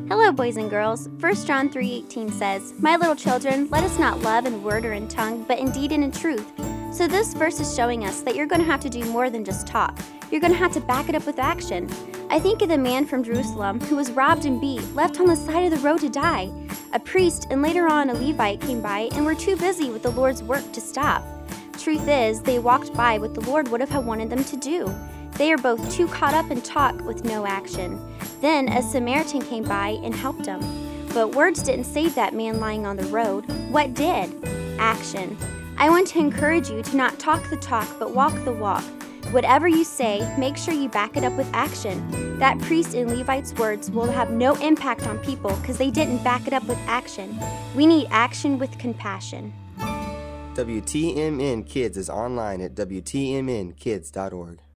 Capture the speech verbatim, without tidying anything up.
Hello, boys and girls. First John three eighteen says, "My little children, let us not love in word or in tongue, but in deed and in truth." So this verse is showing us that you're going to have to do more than just talk. You're going to have to back it up with action. I think of the man from Jerusalem who was robbed and beat, left on the side of the road to die. A priest and later on a Levite came by and were too busy with the Lord's work to stop. Truth is, they walked by what the Lord would have wanted them to do. They are both too caught up in talk with no action. Then a Samaritan came by and helped him. But words didn't save that man lying on the road. What did? Action. I want to encourage you to not talk the talk, but walk the walk. Whatever you say, make sure you back it up with action. That priest and Levite's words will have no impact on people because they didn't back it up with action. We need action with compassion. W T M N Kids is online at W T M N kids dot org.